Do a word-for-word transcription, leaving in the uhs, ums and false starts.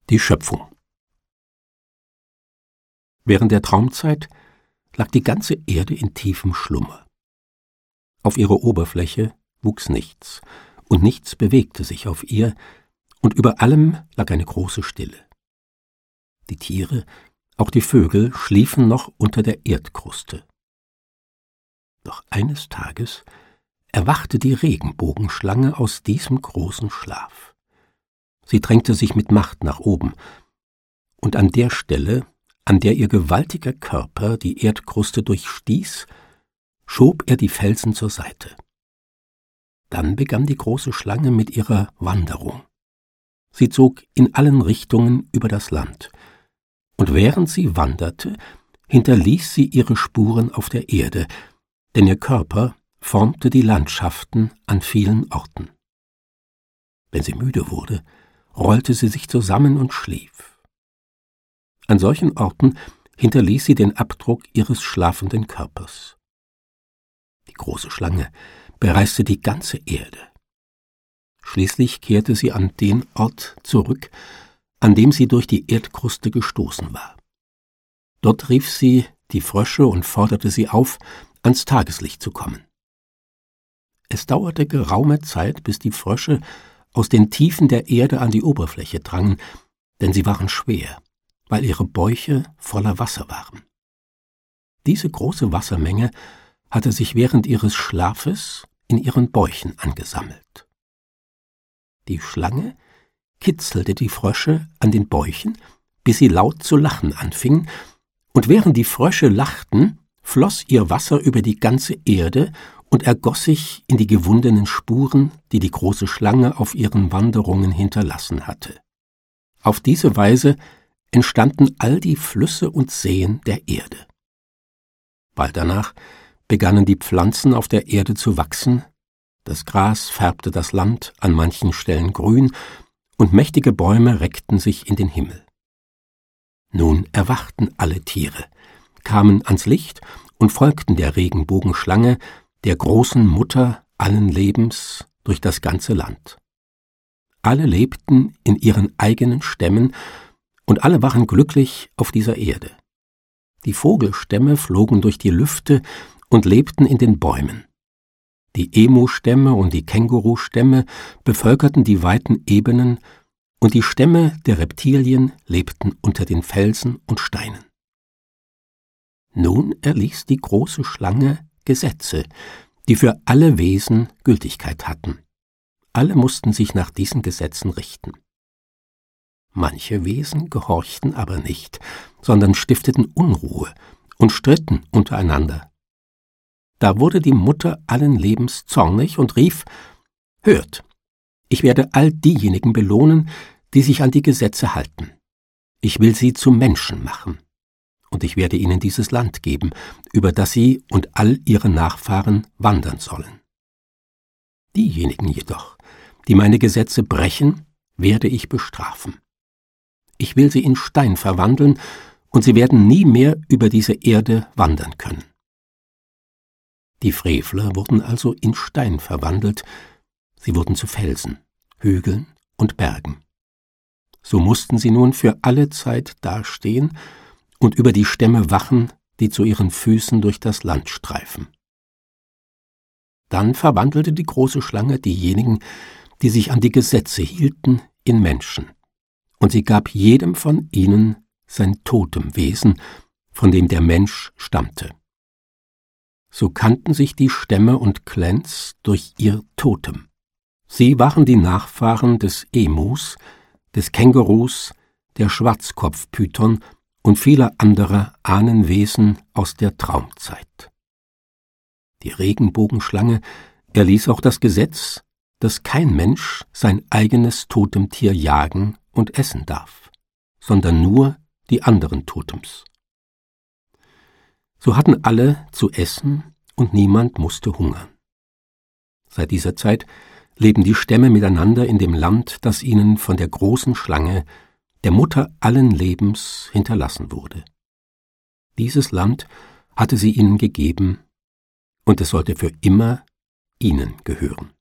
Die Schöpfung. Während der Traumzeit lag die ganze Erde in tiefem Schlummer. Auf ihrer Oberfläche wuchs nichts, und nichts bewegte sich auf ihr, und über allem lag eine große Stille. Die Tiere, auch die Vögel, schliefen noch unter der Erdkruste. Doch eines Tages erwachte die Regenbogenschlange aus diesem großen Schlaf. Sie drängte sich mit Macht nach oben, und an der Stelle, an der ihr gewaltiger Körper die Erdkruste durchstieß, schob er die Felsen zur Seite. Dann begann die große Schlange mit ihrer Wanderung. Sie zog in allen Richtungen über das Land, und während sie wanderte, hinterließ sie ihre Spuren auf der Erde, denn ihr Körper formte die Landschaften an vielen Orten. Wenn sie müde wurde, rollte sie sich zusammen und schlief. An solchen Orten hinterließ sie den Abdruck ihres schlafenden Körpers. Die große Schlange bereiste die ganze Erde. Schließlich kehrte sie an den Ort zurück, an dem sie durch die Erdkruste gestoßen war. Dort rief sie die Frösche und forderte sie auf, ans Tageslicht zu kommen. Es dauerte geraume Zeit, bis die Frösche aus den Tiefen der Erde an die Oberfläche drangen, denn sie waren schwer, weil ihre Bäuche voller Wasser waren. Diese große Wassermenge hatte sich während ihres Schlafes in ihren Bäuchen angesammelt. Die Schlange kitzelte die Frösche an den Bäuchen, bis sie laut zu lachen anfingen, und während die Frösche lachten, floss ihr Wasser über die ganze Erde und ergoss sich in die gewundenen Spuren, die die große Schlange auf ihren Wanderungen hinterlassen hatte. Auf diese Weise entstanden all die Flüsse und Seen der Erde. Bald danach begannen die Pflanzen auf der Erde zu wachsen, das Gras färbte das Land an manchen Stellen grün, und mächtige Bäume reckten sich in den Himmel. Nun erwachten alle Tiere, kamen ans Licht und folgten der Regenbogenschlange, der großen Mutter allen Lebens, durch das ganze Land. Alle lebten in ihren eigenen Stämmen, und alle waren glücklich auf dieser Erde. Die Vogelstämme flogen durch die Lüfte und lebten in den Bäumen. Die Emu-Stämme und die Kängurustämme bevölkerten die weiten Ebenen, und die Stämme der Reptilien lebten unter den Felsen und Steinen. Nun erließ die große Schlange Gesetze, die für alle Wesen Gültigkeit hatten. Alle mussten sich nach diesen Gesetzen richten. Manche Wesen gehorchten aber nicht, sondern stifteten Unruhe und stritten untereinander. Da wurde die Mutter allen Lebens zornig und rief: »Hört, ich werde all diejenigen belohnen, die sich an die Gesetze halten. Ich will sie zu Menschen machen, und ich werde ihnen dieses Land geben, über das sie und all ihre Nachfahren wandern sollen. Diejenigen jedoch, die meine Gesetze brechen, werde ich bestrafen. Ich will sie in Stein verwandeln, und sie werden nie mehr über diese Erde wandern können.« Die Frevler wurden also in Stein verwandelt, sie wurden zu Felsen, Hügeln und Bergen. So mussten sie nun für alle Zeit dastehen und über die Stämme wachen, die zu ihren Füßen durch das Land streifen. Dann verwandelte die große Schlange diejenigen, die sich an die Gesetze hielten, in Menschen, und sie gab jedem von ihnen sein Totemwesen, von dem der Mensch stammte. So kannten sich die Stämme und Clans durch ihr Totem. Sie waren die Nachfahren des Emus, des Kängurus, der Schwarzkopfpython und vieler anderer Ahnenwesen aus der Traumzeit. Die Regenbogenschlange erließ auch das Gesetz, dass kein Mensch sein eigenes Totemtier jagen und essen darf, sondern nur die anderen Totems. So hatten alle zu essen, und niemand musste hungern. Seit dieser Zeit leben die Stämme miteinander in dem Land, das ihnen von der großen Schlange, der Mutter allen Lebens, hinterlassen wurde. Dieses Land hatte sie ihnen gegeben, und es sollte für immer ihnen gehören.